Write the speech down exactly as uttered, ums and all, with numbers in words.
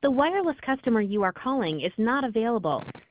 The wireless customer you are calling is not available.